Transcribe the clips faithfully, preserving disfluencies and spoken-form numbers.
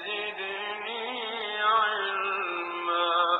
زدني علما.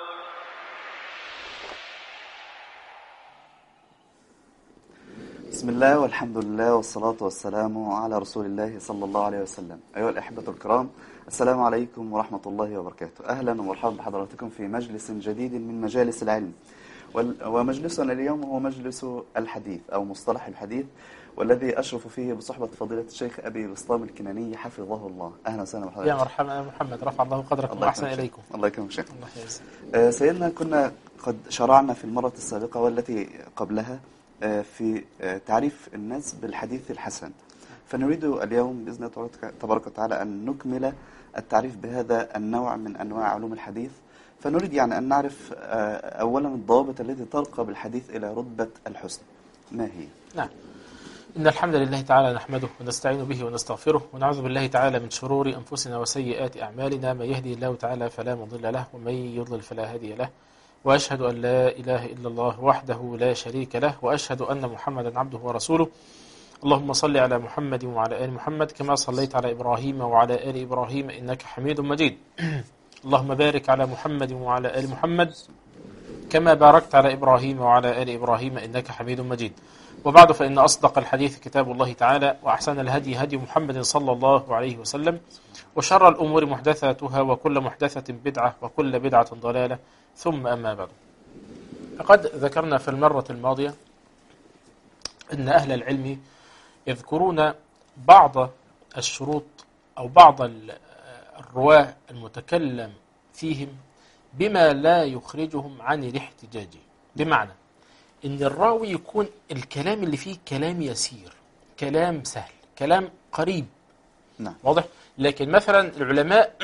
بسم الله والحمد لله والصلاة والسلام على رسول الله صلى الله عليه وسلم. أيها الأحبة الكرام، السلام عليكم ورحمة الله وبركاته. أهلا ومرحبا بحضراتكم في مجلس جديد من مجالس العلم، ومجلسنا اليوم هو مجلس الحديث أو مصطلح الحديث، والذي أشرف فيه بصحبة فضيلة الشيخ أبي بسطام الكناني حفظه الله. أهلا وسهلا بحضرتك. يا مرحبا يا محمد، رفع الله قدركم وأحسن إليكم. الله يكرمك شيخ. الله يجزيك. آه سيدنا، كنا قد شرعنا في المرة السابقة والتي قبلها آه في آه تعريف الناس بالحديث الحسن، فنريد اليوم بإذن الله تبارك وتعالى أن نكمل التعريف بهذا النوع من أنواع علوم الحديث. فنريد يعني أن نعرف آه أولا الضوابط التي ترقى بالحديث إلى رتبة الحسن، ما هي؟ نعم، إن الحمد لله تعالى نحمده ونستعين به ونستغفره، ونعوذ بالله تعالى من شرور أنفسنا وسيئات أعمالنا، من يهدي الله تعالى فلا مضل له، ومن يضلل فلا هادي له، وأشهد أن لا إله إلا الله وحده لا شريك له، وأشهد أن محمدا عبده ورسوله. اللهم صل على محمد وعلى آل محمد كما صليت على إبراهيم وعلى آل إبراهيم إنك حميد مجيد. اللهم بارك على محمد وعلى آل محمد كما باركت على إبراهيم وعلى آل إبراهيم إنك حميد مجيد. وبعد، فإن أصدق الحديث كتاب الله تعالى، وأحسن الهدي هدي محمد صلى الله عليه وسلم، وشر الأمور محدثاتها، وكل محدثة بدعة، وكل بدعة ضلالة، ثم أما بعد. لقد ذكرنا في المرة الماضية أن أهل العلم يذكرون بعض الشروط أو بعض الرواة المتكلم فيهم بما لا يخرجهم عن الاحتجاج، بمعنى إن الراوي يكون الكلام اللي فيه كلام يسير، كلام سهل، كلام قريب. نعم. واضح؟ لكن مثلا العلماء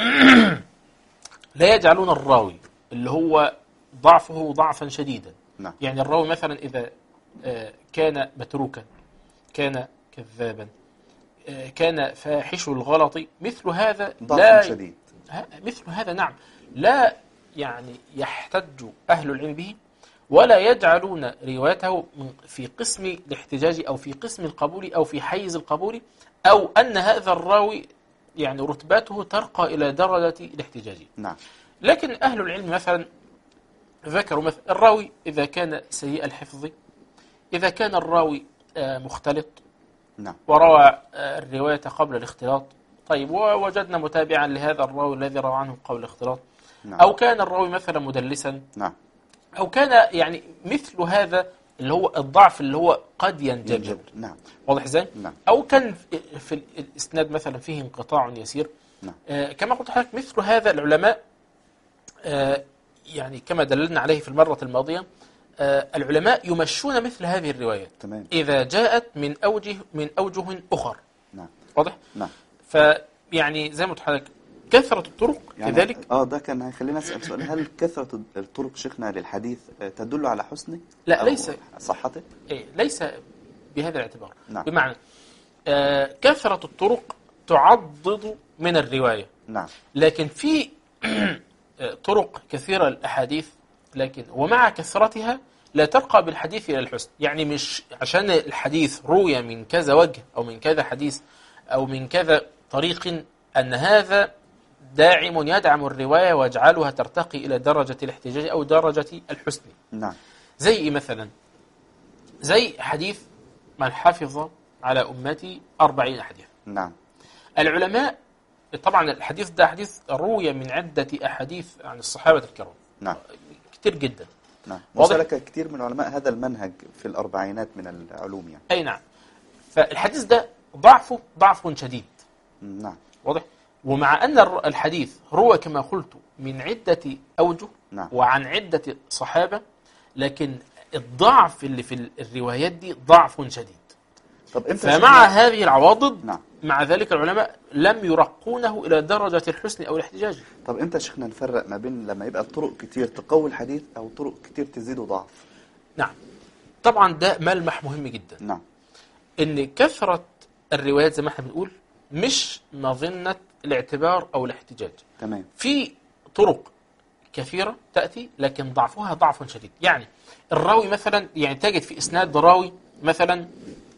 لا يجعلون الراوي اللي هو ضعفه ضعفا شديدا. نعم. يعني الراوي مثلا إذا كان متروكا، كان كذابا، كان فاحش الغلط، مثل هذا لا شديد. مثل هذا نعم لا يعني يحتج أهل العلم به، ولا يجعلون روايته في قسم الاحتجاج أو في قسم القبول أو في حيز القبول، أو أن هذا الراوي يعني رتبته ترقى إلى درجة الاحتجاج. نعم. لكن أهل العلم مثلا ذكروا مثلا الراوي إذا كان سيء الحفظ، إذا كان الراوي مختلط، نعم، وروى الرواية قبل الاختلاط، طيب ووجدنا متابعا لهذا الراوي الذي روى عنه قبل الاختلاط، نعم، أو كان الراوي مثلا مدلسا، نعم، أو كان يعني مثل هذا اللي هو الضعف اللي هو قد ينجبر. ينجبر. نعم. واضح ازاي؟ نعم. أو كان في الإسناد مثلا فيه انقطاع يسير. نعم. آه كما قلت لحضرتك، مثل هذا العلماء آه يعني كما دللنا عليه في المرة الماضية، آه العلماء يمشون مثل هذه الروايات. تمام. إذا جاءت من أوجه من أوجه أخر. نعم. واضح؟ نعم. فيعني زي ما قلت لحضرتك كثرة الطرق يعني كذلك. اه ده كان هيخلينا اسال سؤال: هل كثرة الطرق شيخنا للحديث تدل على حسنه؟ لا، ليس صحته؟ إيه ليس بهذا الاعتبار. نعم. بمعنى آه كثرة الطرق تعضد من الرواية. نعم. لكن في طرق كثيرة الأحاديث، لكن ومع كثرتها لا ترقى بالحديث إلى الحسن. يعني مش عشان الحديث روي من كذا وجه أو من كذا حديث أو من كذا طريق أن هذا داعم يدعم الرواية ويجعلها ترتقي إلى درجة الاحتجاج أو درجة الحسن. نعم. زي مثلا زي حديث من حفظ على أمتي أربعين حديث. نعم. العلماء طبعا الحديث ده حديث روي من عدة أحاديث عن الصحابة الكرام. نعم. كتير جدا. نعم. وسلك كتير من العلماء هذا المنهج في الأربعينات من العلوم يعني. أي نعم. فالحديث ده ضعفه ضعف شديد. نعم. واضح؟ ومع أن الحديث روى كما قلت من عدة أوجه. نعم. وعن عدة صحابة، لكن الضعف اللي في الروايات دي ضعف شديد. طب فمع هذه العواضد، نعم، مع ذلك العلماء لم يرقونه إلى درجة الحسن أو الاحتجاج. طب امتى شيخنا نفرق ما بين لما يبقى الطرق كتير تقوي الحديث أو طرق كتير تزيده ضعف؟ نعم، طبعا ده ملمح مهم جدا. نعم. إن كثرة الروايات زي ما احنا بنقول مش مظنة الاعتبار أو الاحتجاج. تمام. في طرق كثيرة تأتي لكن ضعفها ضعف شديد. يعني الراوي مثلا، يعني تجد في إسناد راوي مثلا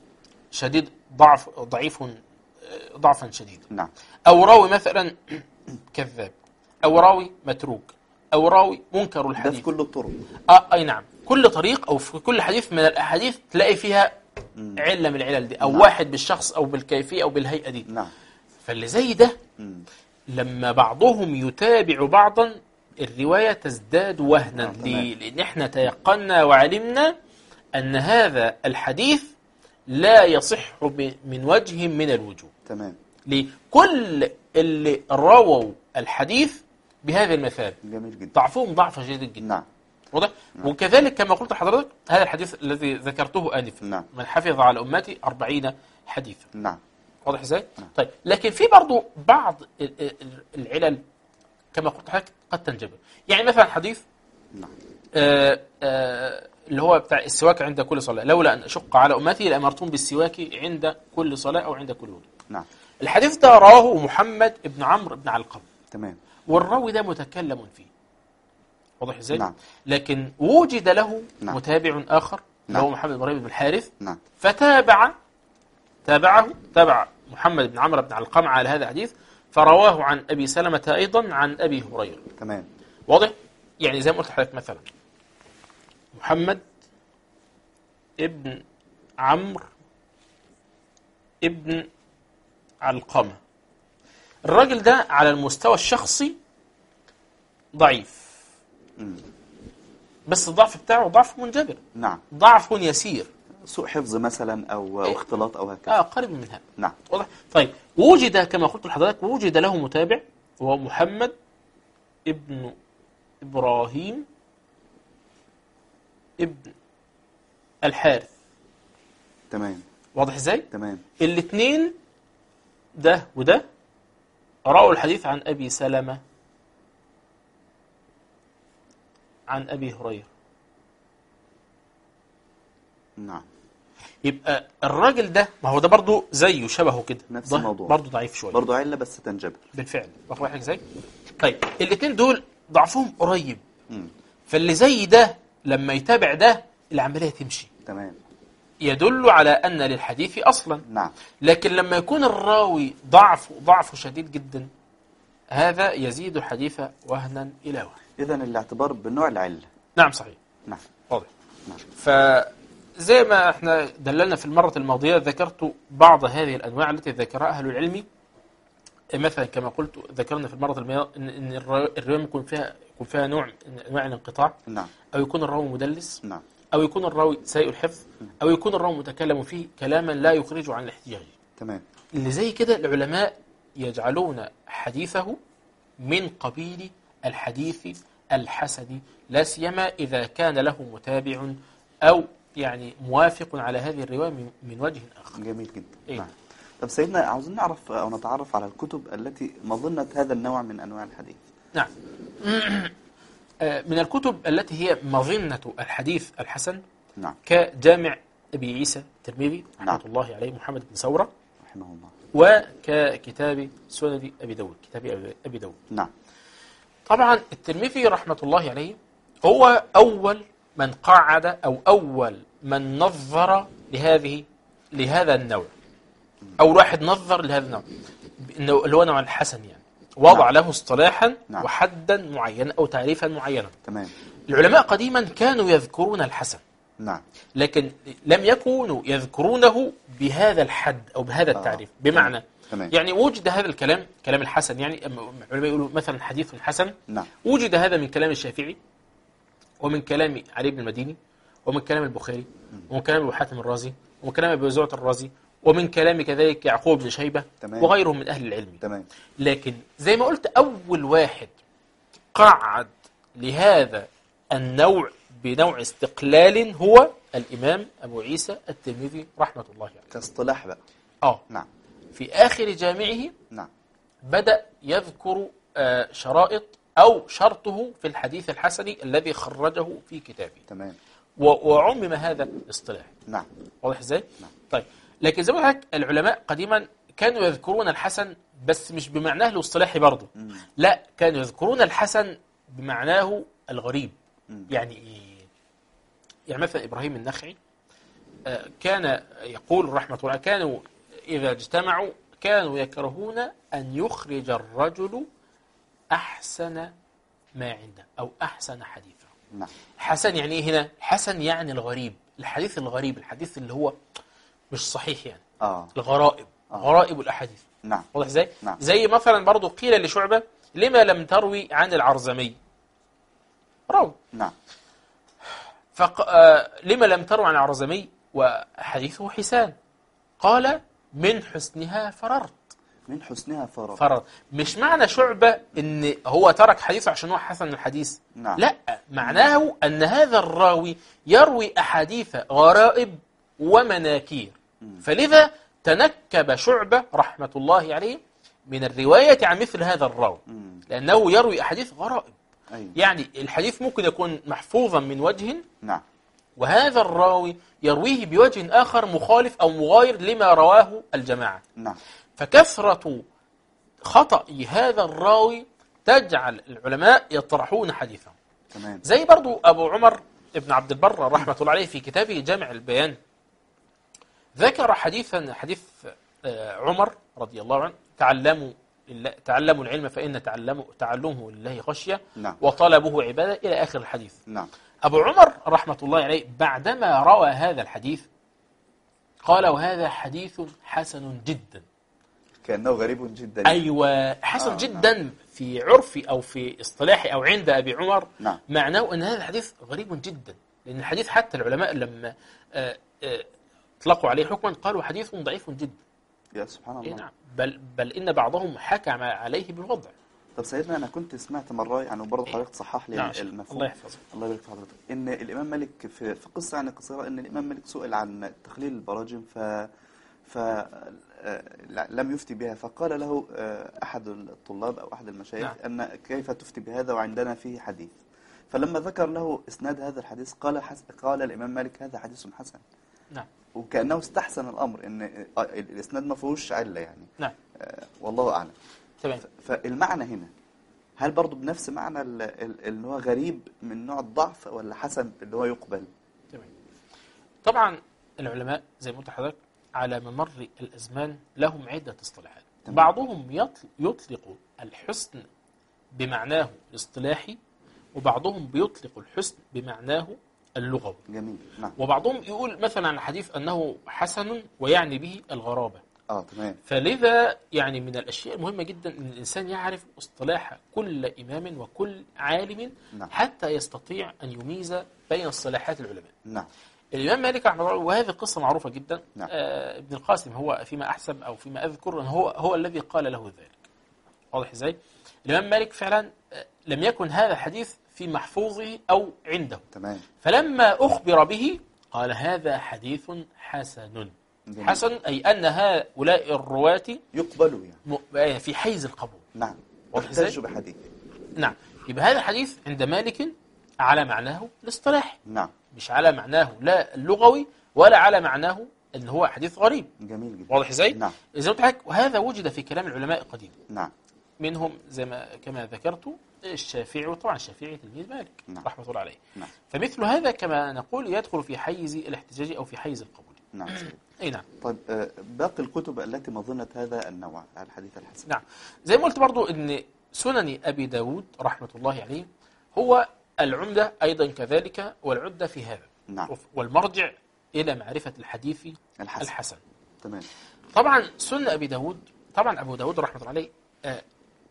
شديد ضعف ضعيف ضعفا شديدا. نعم. أو راوي مثلا كذاب، أو راوي متروك، أو راوي منكر ده الحديث. في كل الطرق. آه أي نعم، كل طريق أو في كل حديث من الأحاديث تلاقي فيها مم. علة من العلل دي، أو نعم. واحد بالشخص أو بالكيفية أو بالهيئة دي. نعم. فاللي زي ده مم. لما بعضهم يتابع بعضا الرواية تزداد وهنا. آه، تمام. ليه؟ لأن احنا تيقنا وعلمنا أن هذا الحديث لا يصح ب- من وجه من الوجوه. تمام. لكل اللي رووا الحديث بهذه المثال جميل جدا. ضعفهم ضعف شديد جدا. نعم. واضح؟ وكذلك كما قلت لحضرتك هذا الحديث الذي ذكرته آنفا، نعم. من حفظ على أمتي أربعين حديثا. نعم. واضح ازاي؟ نعم. طيب، لكن في برضو بعض ال- ال- العلل كما قلت لحضرتك قد تنجبر. يعني مثلا حديث نعم. آه آه اللي هو بتاع السواك عند كل صلاة، لولا أن أشق على أمتي لأمرتهم بالسواك عند كل صلاة أو عند كل وضوء. نعم. الحديث ده رواه محمد بن عمرو بن علقمة، تمام. والراوي ده متكلم فيه. واضح ازاي؟ نعم. لكن وجد له نعم. متابع آخر اللي نعم. هو محمد بن ربيع بن الحارث، نعم. فتابع تابعه تابع محمد بن عمرو بن علقمة على هذا الحديث، فرواه عن أبي سلمة أيضا عن أبي هريرة. تمام. واضح؟ يعني زي ما قلت لحضرتك مثلا محمد ابن عمرو ابن علقمة، الراجل ده على المستوى الشخصي ضعيف، مم. بس الضعف بتاعه ضعف منجبر، نعم. ضعف يسير، سوء حفظ مثلا او أو اختلاط او هكذا. اه قريب من هذا. نعم. واضح؟ طيب، وجد كما قلت لحضرتك وجد له متابع وهو محمد ابن إبراهيم ابن الحارث. تمام. واضح ازاي؟ تمام. الاثنين ده وده رأوا الحديث عن أبي سلمة عن أبي هريرة. نعم. يبقى الراجل ده، ما هو ده برضو زيه شبهه كده، نفس ده الموضوع. برضو ضعيف شوية برضو علة بس تنجبر. بالفعل. واخد بالك ازاي؟ طيب، الاثنين دول ضعفهم قريب، مم. فاللي زي ده لما يتابع ده العملية تمشي، تمام. يدل على أن للحديث أصلا. نعم. لكن لما يكون الراوي ضعف ضعف شديد جدا، هذا يزيد الحديث وهنا إلى وهن. إذن الاعتبار بنوع العلة. نعم صحيح. نعم. واضح. نعم. فزي ما احنا دللنا في المرة الماضية ذكرت بعض هذه الأنواع التي ذكرها أهل العلم. مثلا كما قلت ذكرنا في المرة الماضية إن إن الرواية يكون فيها يكون فيها نوع من أنواع الانقطاع، نعم. أو يكون الراوي مدلس، نعم. أو يكون الراوي سيء الحفظ، أو يكون الراوي متكلم فيه كلاما لا يخرجه عن الاحتجاج. تمام. اللي زي كده العلماء يجعلون حديثه من قبيل الحديث الحسن، لا سيما إذا كان له متابع أو يعني موافق على هذه الرواية من من وجه آخر. جميل جدا. إيه؟ نعم. طب سيدنا، عاوزين نعرف أو نتعرف على الكتب التي مظنة هذا النوع من أنواع الحديث. نعم. من الكتب التي هي مظنة الحديث الحسن نعم. كجامع أبي عيسى الترمذي رحمة نعم. الله عليه محمد بن ثورة، رحمه الله. وككتاب سنن أبي داود، كتاب أبي داود. نعم. طبعا الترمذي رحمة الله عليه هو أول من قعد أو أول من نظر لهذه لهذا النوع، أول واحد نظر لهذا النوع اللي هو نوع الحسن، يعني وضع نعم. له اصطلاحا نعم. وحدا معينا أو تعريفا معينا. تمام. العلماء قديما كانوا يذكرون الحسن، نعم. لكن لم يكونوا يذكرونه بهذا الحد أو بهذا التعريف. آه. بمعنى تمام. يعني وجد هذا الكلام كلام الحسن، يعني العلماء يقولوا مثلا حديث حسن، نعم. وجد هذا من كلام الشافعي، ومن كلام علي بن المديني، ومن كلام البخاري، ومن كلام أبو حاتم الرازي، ومن كلام أبي زرعة الرازي، ومن كلام كذلك يعقوب بن شيبة، تمام. وغيرهم من أهل العلم. تمام. لكن زي ما قلت أول واحد قعد لهذا النوع بنوع استقلال هو الإمام أبو عيسى الترمذي رحمة الله عليه. كاصطلاح بقى. آه نعم. في آخر جامعه نعم. بدأ يذكر آه شرائط أو شرطه في الحديث الحسن الذي خرجه في كتابه. تمام. وعمم هذا الاصطلاح. نعم. واضح ازاي؟ نعم. طيب، لكن زي ما قلت لك العلماء قديما كانوا يذكرون الحسن بس مش بمعناه الاصطلاحي برضه، مم. لا، كانوا يذكرون الحسن بمعناه الغريب. مم. يعني ايه؟ يعني مثلا إبراهيم النخعي كان يقول رحمة الله، كانوا إذا اجتمعوا كانوا يكرهون أن يخرج الرجل أحسن ما عنده أو أحسن حديثه. نعم. حسن يعني إيه هنا؟ حسن يعني الغريب، الحديث الغريب، الحديث اللي هو مش صحيح يعني. آه. الغرائب، آه. غرائب الأحاديث. نعم. واضح ازاي؟ نعم. زي مثلا برضو قيل لشعبة لما لم تروي عن العرزمي؟ روى. نعم. فق... آه... لما لم تروي عن العرزمي وحديثه حسان؟ قال من حسنها فررت. من حسنها فرر. فرر. مش معنى شعبة ان هو ترك حديثه عشان هو حسن الحديث. نعم. لا، معناه ان هذا الراوي يروي احاديث غرائب ومناكير، فلذا تنكب شعبة رحمة الله عليه من الرواية عن مثل هذا الراوي، لأنه يروي أحاديث غرائب. أيوة. يعني الحديث ممكن يكون محفوظا من وجه، نعم، وهذا الراوي يرويه بوجه آخر مخالف أو مغاير لما رواه الجماعة. نعم. فكثرة خطأ هذا الراوي تجعل العلماء يطرحون حديثه. تمام. زي برضو أبو عمر ابن عبد البر رحمة الله عليه في كتابه جامع البيان ذكر حديثا، حديث عمر رضي الله عنه: تعلموا تعلموا العلم فإن تعلموا تعلمه لله خشية، نعم. وطلبه عبادة، إلى آخر الحديث. نعم. أبو عمر رحمة الله عليه بعدما روى هذا الحديث قال: وهذا حديث حسن جدا. كأنه غريب جدا. أيوة، حسن آه جدا. نعم. في عرفي أو في اصطلاحي أو عند أبي عمر، نعم. معناه أن هذا الحديث غريب جدا، لأن الحديث حتى العلماء لما آآ آآ اطلقوا عليه حكما قالوا حديث ضعيف جدا. يا سبحان الله. نعم. بل, بل إن بعضهم حكم عليه بالوضع. طب سيدنا، أنا كنت سمعت مرة يعني برضه حضرتك تصحح لي نعم. المفهوم. الله يحفظك. الله يبارك في حضرتك. إن الإمام مالك في, في قصة يعني قصيرة، إن الإمام مالك سئل عن تخليل البراجم ف ف لم يفتي بها، فقال له أحد الطلاب أو أحد المشايخ: نعم. أن كيف تفتي بهذا وعندنا فيه حديث؟ فلما ذكر له إسناد هذا الحديث قال حس... قال الإمام مالك: هذا حديث حسن. نعم. وكأنه استحسن الأمر، إن الإسناد ما فيهوش علة يعني. نعم. آه والله أعلم. تمام. فالمعنى هنا هل برضو بنفس معنى اللي هو غريب من نوع الضعف، ولا حسن اللي هو يقبل؟ تمام. طبعا العلماء زي ما قلت لحضرتك على ممر الأزمان لهم عدة اصطلاحات. بعضهم يطلق الحسن بمعناه الاصطلاحي، وبعضهم بيطلق الحسن بمعناه اللغوي. جميل. نعم. وبعضهم يقول مثلا عن الحديث أنه حسن ويعني به الغرابة. اه تمام. فلذا يعني من الأشياء المهمة جدا أن الإنسان يعرف اصطلاح كل إمام وكل عالم. نعم. حتى يستطيع أن يميز بين اصطلاحات العلماء. نعم. الإمام مالك رحمه الله، وهذه القصة معروفة جدا. نعم. آه ابن القاسم هو فيما أحسب أو فيما أذكر أنه هو, هو الذي قال له ذلك. واضح إزاي؟ الإمام مالك فعلا آه لم يكن هذا الحديث في محفوظه أو عنده. تمام. فلما أخبر به قال: هذا حديث حسن. جميل. حسن أي أن هؤلاء الرواة يقبلوا يعني في حيز القبول. نعم. واحتجوا بحديث. نعم. يبقى هذا الحديث عند مالك على معناه الاصطلاحي. نعم. مش على معناه لا اللغوي ولا على معناه ان هو حديث غريب. جميل جدا. واضح ازاي؟ نعم. اذا قلت لك وهذا وجد في كلام العلماء القديم. نعم. منهم زي ما كما ذكرت الشافعي، وطبعا الشافعي تلميذ مالك. نعم. رحمه الله عليه. نعم. فمثل هذا كما نقول يدخل في حيز الاحتجاج او في حيز القبول. نعم. اي نعم. طيب باقي الكتب التي مظنت هذا النوع الحديث الحسن. نعم. زي ما قلت برضو ان سنن ابي داود رحمه الله عليه هو العمدة أيضا كذلك، والعدة في هذا. نعم. والمرجع إلى معرفة الحديث الحسن, الحسن. تمام. طبعا سنن أبي داود، طبعا أبو داود رحمة الله عليه آه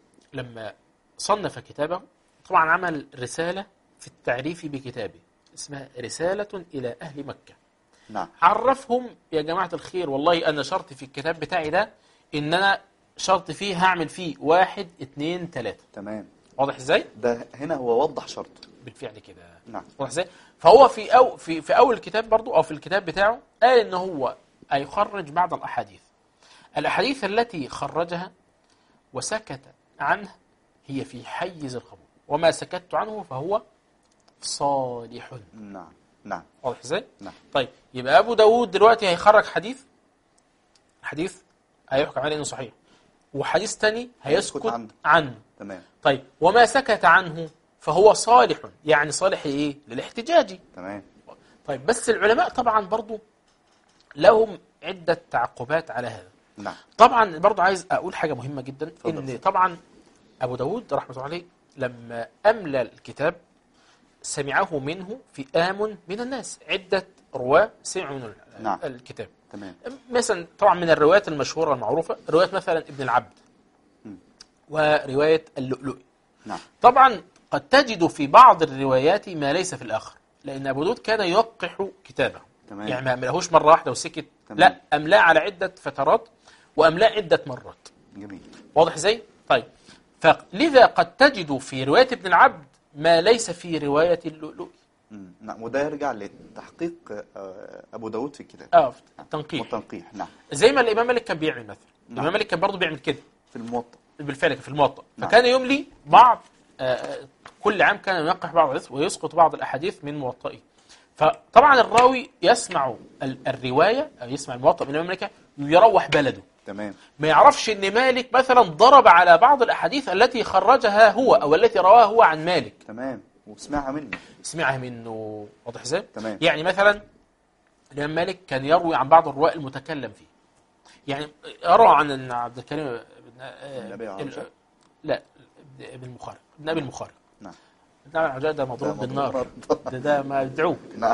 لما صنف كتابه طبعا عمل رسالة في التعريف بكتابه اسمها رسالة إلى أهل مكة. نعم. عرفهم: يا جماعة الخير، والله أنا شرط في الكتاب بتاعي ده إن أنا شرط فيه هعمل فيه واحد اثنين ثلاثة. تمام. واضح ازاي؟ ده هنا هو وضح شرط بالفعل كده. نعم. واضح ازاي؟ فهو في أو في في اول الكتاب برضو او في الكتاب بتاعه قال ان هو هيخرج بعض الاحاديث. الاحاديث التي خرجها وسكت عنه هي في حيز القبول، وما سكت عنه فهو صالح. نعم. نعم. واضح ازاي؟ نعم. طيب يبقى ابو داود دلوقتي هيخرج حديث حديث هيحكم عليه انه صحيح، وحديث تاني هيسكت عنه. عنه. تمام. طيب وما سكت عنه فهو صالح، يعني صالح ايه؟ للاحتجاج. تمام. طيب بس العلماء طبعا برضو لهم عدة تعقبات على هذا. نعم. طبعا برضو عايز اقول حاجة مهمة جدا، ان طبعا أبو داود رحمة الله عليه لما أملى الكتاب سمعه منه فئام من الناس، عدة رواة سمعوا منه نعم. الكتاب. تمام. مثلا طبعا من الروايات المشهورة المعروفة رواية مثلا ابن العبد م. ورواية اللؤلؤي. نعم. طبعا قد تجد في بعض الروايات ما ليس في الآخر، لأن أبو داود كان يوقح كتابه. تمام. يعني ما أملاهوش مرة واحدة وسكت، تمام. لا أملاه على عدة فترات وأملاه عدة مرات. جميل. واضح ازاي؟ طيب، فلذا قد تجد في رواية ابن العبد ما ليس في رواية اللؤلؤي. مم. نعم. وده يرجع لتحقيق آه، أبو داود في الكتاب. اه التنقيح. والتنقيح. نعم. زي ما الإمام مالك كان بيعمل مثلا. نعم. الإمام مالك كان برضه بيعمل كده في الموطأ. بالفعل في الموطأ. نعم. فكان يملي بعض آه، كل عام كان ينقح بعض الحديث ويسقط بعض الأحاديث من موطئه. فطبعا الراوي يسمع ال- الرواية أو يسمع الموطأ من الإمام مالك يروح بلده، تمام. ما يعرفش ان مالك مثلا ضرب على بعض الاحاديث التي خرجها هو او التي رواها هو عن مالك، تمام. وسمعها منه. سمعها منه. واضح ازاي؟ تمام. يعني مثلا الامام مالك كان يروي عن بعض الرواة المتكلم فيه، يعني يروى عن ان عبد الكريم بن النبي آه عرجة. لا ابن المخارق، ابن ابي المخارق. نعم. ابن ابي العجاء ده مضروب ده بالنار، مضروب. ده ده مدعو. نعم.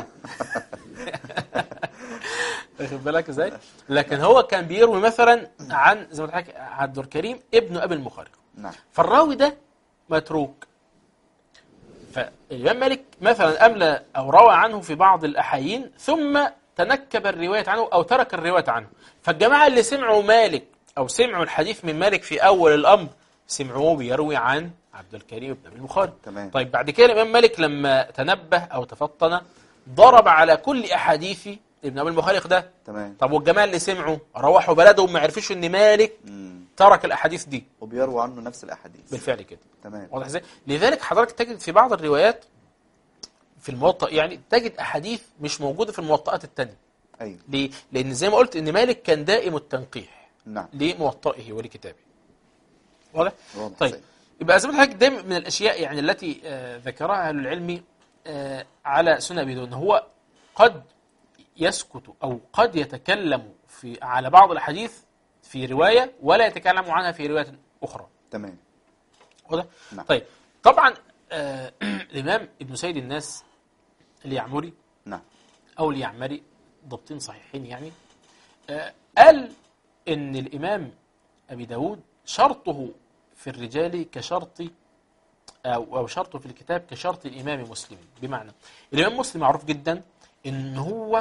واخد بالك ازاي؟ لكن هو كان بيروي مثلا عن زي ما قلت لك عبد الكريم ابن ابي المخارق. نعم. فالراوي ده متروك، فالإمام مالك مثلا أملى أو روى عنه في بعض الأحايين ثم تنكب الرواية عنه أو ترك الرواية عنه. فالجماعة اللي سمعوا مالك أو سمعوا الحديث من مالك في أول الأمر سمعوه بيروي عن عبد الكريم بن أبي المخارق. تمام. طيب بعد كده الإمام مالك لما تنبه أو تفطن ضرب على كل أحاديث ابن أبي المخارق ده. تمام. طب والجماعة اللي سمعوا روحوا بلدهم ما عرفوش إن مالك مم. ترك الأحاديث دي، وبيروى عنه نفس الأحاديث. بالفعل كده. تمام. واضح ازاي؟ لذلك حضرتك تجد في بعض الروايات في الموطأ يعني تجد أحاديث مش موجودة في الموطئات التانية. أيوه. ليه؟ لأن زي ما قلت إن مالك كان دائم التنقيح نعم. لموطئه ولكتابه. واضح؟ واضح. طيب سيد. يبقى زي ما حضرتك دايما من الأشياء يعني التي آه ذكرها أهل العلم آه على سنة أبي داود هو قد يسكت أو قد يتكلم في على بعض الأحاديث في رواية ولا يتكلم عنها في رواية أخرى. تمام. واضح؟ نعم. طيب طبعا آه الإمام ابن سيد الناس اليعمري نعم. أو اليعمري ضبطين صحيحين يعني آه قال إن الإمام أبي داود شرطه في الرجال كشرط أو, أو شرطه في الكتاب كشرط الإمام مسلم. بمعنى الإمام مسلم معروف جدا إن هو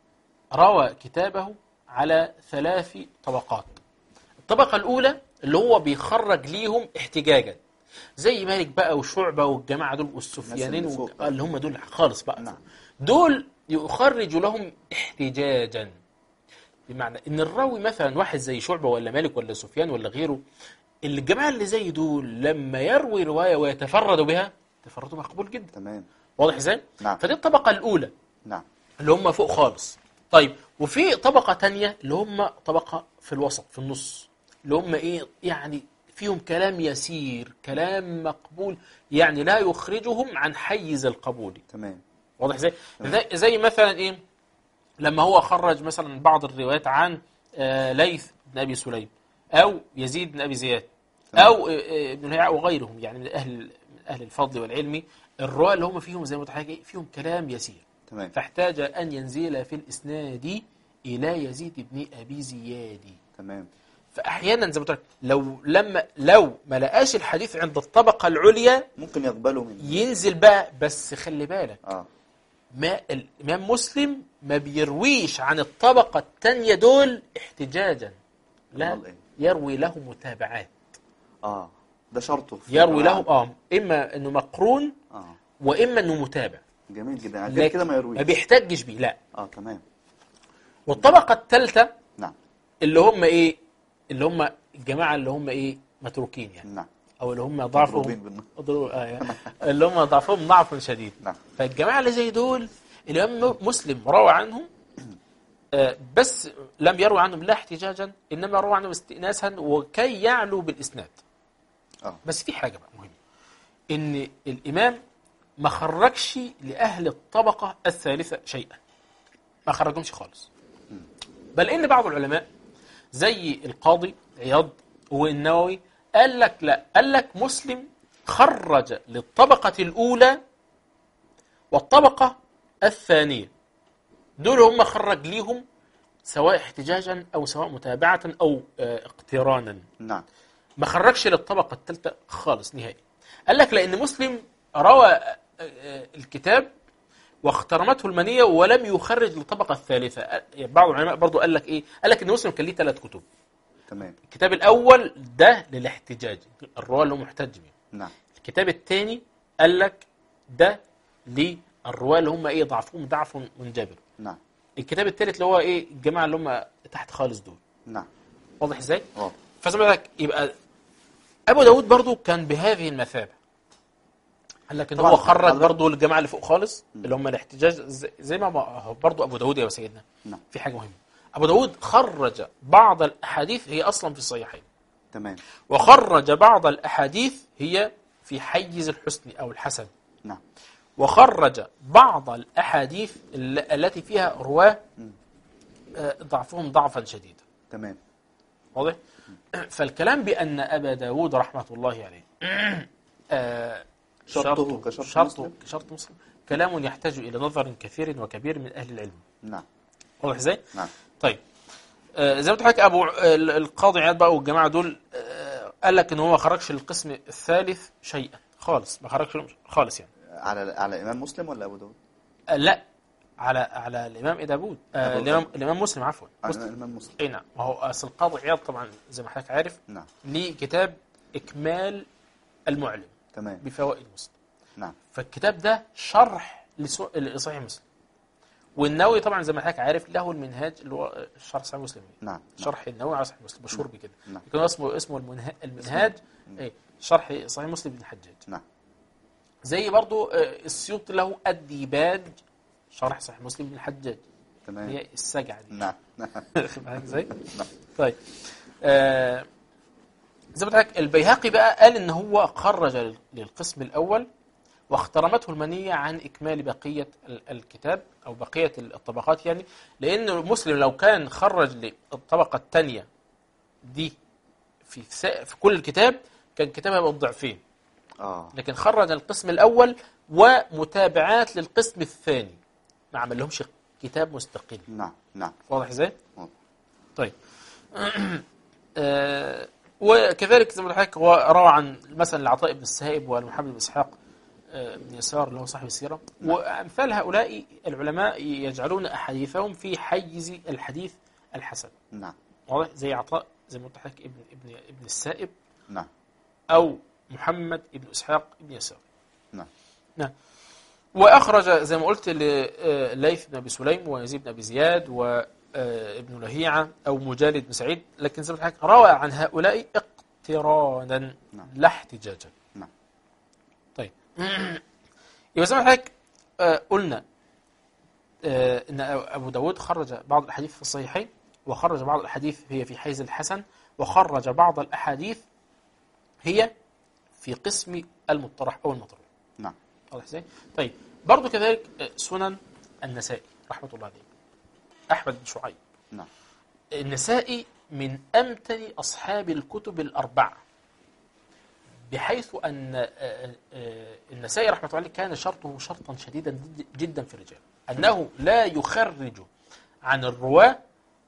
روى كتابه على ثلاث طبقات. الطبقة الأولى اللي هو بيخرج ليهم احتجاجا زي مالك بقى وشعبة والجماعة دول والسفيانين اللي, والج... اللي هم دول خالص بقى. نعم. دول يخرج لهم احتجاجا، بمعنى ان الراوي مثلا واحد زي شعبة ولا مالك ولا سفيان ولا غيره، الجماعة اللي زي دول لما يروي رواية ويتفرد بها تفرده مقبول جدا. تمام. واضح ازاي؟ نعم. فدي الطبقة الأولى نعم. اللي هم فوق خالص. طيب وفي طبقة تانية اللي هم طبقة في الوسط في النص، اللي هم ايه يعني فيهم كلام يسير كلام مقبول، يعني لا يخرجهم عن حيز القبول. تمام. واضح زي زي, زي مثلا ايه لما هو خرج مثلا بعض الروايات عن آه ليث بن ابي سليم او يزيد بن ابي زياد او آه ابن الهيعاء وغيرهم يعني من اهل من اهل الفضل والعلم، الرواة اللي هم فيهم زي ما قلت فيهم كلام يسير. تمام. فاحتاج ان ينزل في الاسناد الى يزيد بن ابي زياد. تمام. فاحيانا زي ما قلت لو لما لو ما لقاش الحديث عند الطبقه العليا ممكن يقبلوا منه ينزل بقى، بس خلي بالك اه ما الامام مسلم ما بيرويش عن الطبقه الثانيه دول احتجاجا، لا أمال إيه؟ يروي له متابعات. اه ده شرطه في يروي له الرواية. اه اما انه مقرون اه واما انه متابع، جميل جدا. يعني كده كده ما يرويش. ما بيحتجش بيه لا. اه تمام. والطبقه الثالثه نعم. اللي هم ايه اللي هم الجماعه اللي هم ايه متروكين يعني نعم. او اللي هم مضروبين ضعفهم بالنار. أضرب- آه يعني اللي هم ضعفهم ضعف شديد. نعم. فالجماعه اللي زي دول الامام مسلم روى عنهم آه بس لم يروي عنهم لا احتجاجا انما روى عنهم استئناسا وكي يعلو بالاسناد. اه بس في حاجه بقى مهمه ان الامام ما خرجش لاهل الطبقه الثالثه شيئا، ما خرجهمش خالص. بل ان بعض العلماء زي القاضي عياض والنووي قال لك لا، قال لك مسلم خرج للطبقة الأولى والطبقة الثانية، دول هم خرج ليهم سواء احتجاجا أو سواء متابعة أو اه اقترانا. نعم. ما خرجش للطبقة الثالثة خالص نهائي. قال لك لأن مسلم روى اه الكتاب واخترمته المنية ولم يخرج للطبقة الثالثة. بعض العلماء برضو قال لك إيه؟ قال لك إن مسلم كان ليه ثلاث كتب. تمام. الكتاب الأول ده للاحتجاج، الرواة اللي هم محتج بيه. نعم. الكتاب الثاني قال لك ده للرواة اللي هم إيه ضعفهم ضعف منجبر. نعم. الكتاب الثالث اللي هو إيه الجماعة اللي هم تحت خالص دول. نعم. واضح إزاي؟ واضح. فزي ما لك يبقى أبو داود برضو كان بهذه المثابة. قال لك إن هو خرج برضو الجماعة اللي فوق خالص اللي هم الاحتجاج، زي ما برضو أبو داود يا سيدنا. نعم. في حاجة مهمة، أبو داود خرج بعض الأحاديث هي أصلا في الصحيحين. تمام. وخرج بعض الأحاديث هي في حيز الحسن أو الحسن. نعم. وخرج بعض الأحاديث التي فيها رواه ضعفهم ضعفا شديدا. تمام. واضح؟ فالكلام بأن أبا داود رحمة الله عليه شرطه كشرط شرط مسلم. شرط مسلم كلام يحتاج إلى نظر كثير وكبير من أهل العلم. نعم. واضح ازاي؟ نعم. طيب آه زي ما قلت لك ابو القاضي عياض بقى والجماعه دول آه قال لك ان هو ما خرجش للقسم الثالث شيئا خالص، ما خرجش خالص يعني. على على امام مسلم ولا ابو داود؟ آه لا، على على الامام ابي داود، آه الامام الامام مسلم عفوا. مسلم. الامام مسلم. اي نعم. ما هو اصل القاضي عياض طبعا زي ما حضرتك عارف. نعم. ليه كتاب اكمال المعلم. تمام. بفوائد مسلم. نعم. فالكتاب ده شرح لصحيح مسلم. والنووي طبعا زي ما حضرتك عارف له المنهاج اللي هو شرح صحيح مسلم. نعم. شرح النووي على صحيح مسلم مشهور بكده. نعم. لكن اسمه اسمه المنهاج, المنهاج ايه شرح صحيح مسلم بن الحجاج. نعم. زي برضو السيوطي له الديباج شرح صحيح مسلم بن الحجاج. تمام. هي السجعه دي. نعم. فاهم ازاي؟ طيب آه زي ما قلت لك البيهقي بقى قال ان هو خرج للقسم الاول واخترمته المنية عن إكمال بقية الكتاب أو بقية الطبقات يعني، لأن مسلم لو كان خرج للطبقة الثانية دي في في كل الكتاب كان كتابها يبقى ضعفين. آه. لكن خرج القسم الأول ومتابعات للقسم الثاني، ما عمل لهمش كتاب مستقل. نعم. نعم. واضح إزاي؟ واضح. طيب آه وكذلك زي ما حضرتك هو روى عن مثلا العطاء بن السائب والمحمد بن إسحاق بن يسار اللي هو صاحب السيرة. نعم. وأمثال هؤلاء العلماء يجعلون أحاديثهم في حيز الحديث الحسن. نعم. واضح؟ زي عطاء زي ما قلت لك ابن ابن ابن السائب. نعم. أو محمد ابن إسحاق ابن يسار. نعم. نعم. وأخرج زي ما قلت لليث بن أبي سليم ويزيد بن أبي زياد وابن لهيعة أو مجالد بن سعيد، لكن زي ما قلت لك روى عن هؤلاء اقترانا. نعم. لا احتجاجا. نعم. طيب يبقى زي ما حضرتك آه قلنا آه ان ابو داود خرج بعض الاحاديث في الصحيحين، وخرج بعض الاحاديث هي في حيز الحسن، وخرج بعض الاحاديث هي في قسم المطرح او المطروح. نعم. واضح ازاي؟ طيب برضو كذلك سنن النسائي رحمه الله عليه احمد بن شعيب. نعم. النسائي من امتن اصحاب الكتب الاربعه، بحيث أن النسائي رحمة الله عليه كان شرطه شرطا شديدا جدا في الرجال، أنه لا يخرج عن الرواة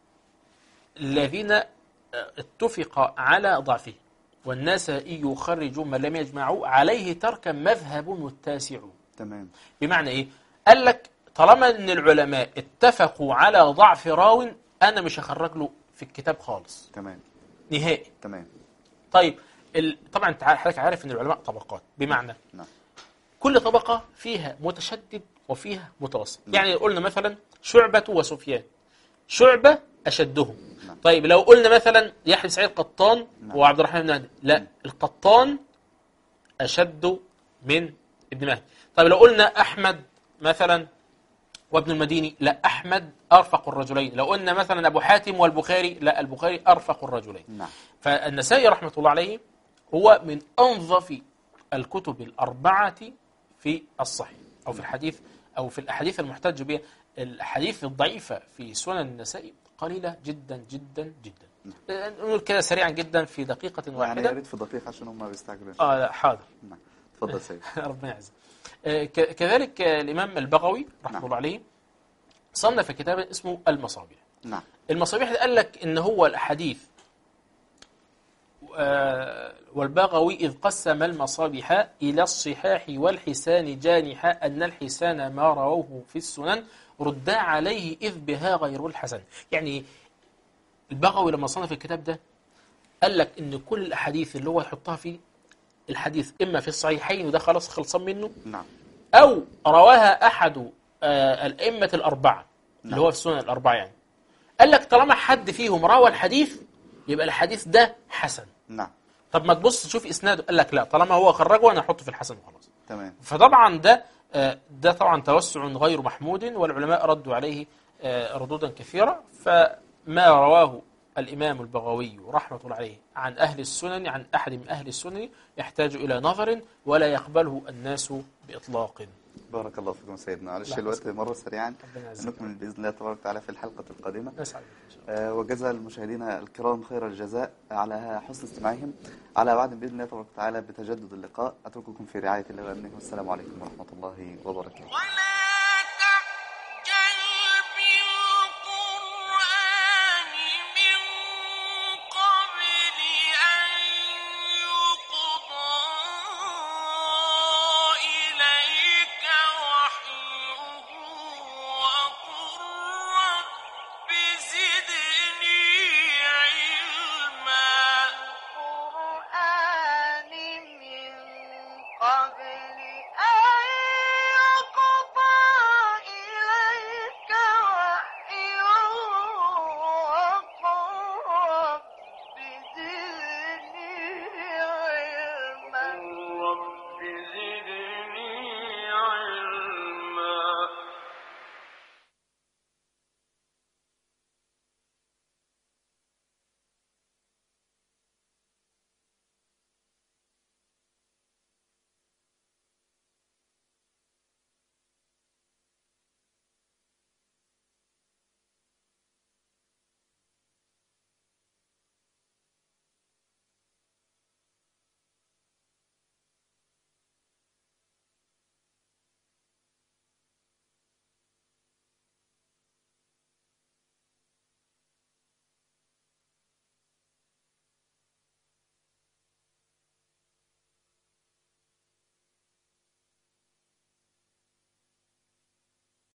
الذين اتفق على ضعفه، والنسائي يخرج من لم يجمعوا عليه تركا مذهب التاسع. تمام. بمعنى إيه؟ قال لك طالما أن العلماء اتفقوا على ضعف راو أنا مش هخرج له في الكتاب خالص. تمام. نهائي. تمام. طيب طبعا انت حضرتك عارف ان العلماء طبقات، بمعنى نعم. كل طبقة فيها متشدد وفيها متوسط. نعم. يعني قلنا مثلا شعبة وسفيان، شعبة أشدهم. نعم. طيب لو قلنا مثلا يحيى سعيد قطان نعم. وعبد الرحمن بن مهدي، لا نعم. القطان أشد من ابن مهدي. طيب لو قلنا أحمد مثلا وابن المديني، لا أحمد أرفق الرجلين. لو قلنا مثلا أبو حاتم والبخاري، لا البخاري أرفق الرجلين. نعم. فالنسائي رحمة الله عليه هو من أنظف الكتب الأربعة في الصحيح أو في الحديث أو في الأحاديث المحتج بها. الأحاديث الضعيفة في سنن النسائي قليلة جدا جدا جدا. نقول كده سريعا جدا في دقيقة يعني واحدة. يا ريت في دقيقة عشان هم بيستعجلون. اه لا حاضر. نعم تفضل سيد. ربنا يعزك. آه، ك- كذلك آه، الإمام البغوي رحمه نعم. الله عليه صنف كتابا اسمه المصابيح. نعم المصابيح ده قال لك إن هو الأحاديث، آه، والبغوي إذ قسم المصابيح إلى الصحاح والحسان جانحا أن الحسان ما رووه في السنن ردا عليه إذ بها غير الحسن. يعني البغوي لما صنف الكتاب ده قال لك إن كل الأحاديث اللي هو يحطها فيه الحديث إما في الصحيحين وده خلاص خلصان منه، نعم أو رواها أحد آه، الأئمة الأربعة اللي نعم. هو في السنن الأربعة يعني. قال لك طالما حد فيهم روى الحديث يبقى الحديث ده حسن. نعم طب ما تبص تشوف اسناده، قال لك لا طالما هو خرجه انا احطه في الحسن وخلاص. تمام. فطبعا ده آه، ده طبعا توسع غير محمود، والعلماء ردوا عليه آه، ردودا كثيرة. فما رواه الإمام البغوي رحمة الله عليه عن أهل السنن، عن أحد من أهل السنن، يحتاج إلى نظر ولا يقبله الناس بإطلاق. بارك الله فيكم سيدنا. معلش الله الوقت يحفظك. مر سريعا، ربنا يعزك. نكمل بإذن الله تبارك وتعالى في الحلقة القادمة. نسعد بك إن شاء الله. آه، وجزا المشاهدين الكرام خير الجزاء على حسن استماعهم. على وعد بإذن الله تبارك وتعالى بتجدد اللقاء. أترككم في رعاية الله وأمنه، والسلام عليكم ورحمة الله وبركاته.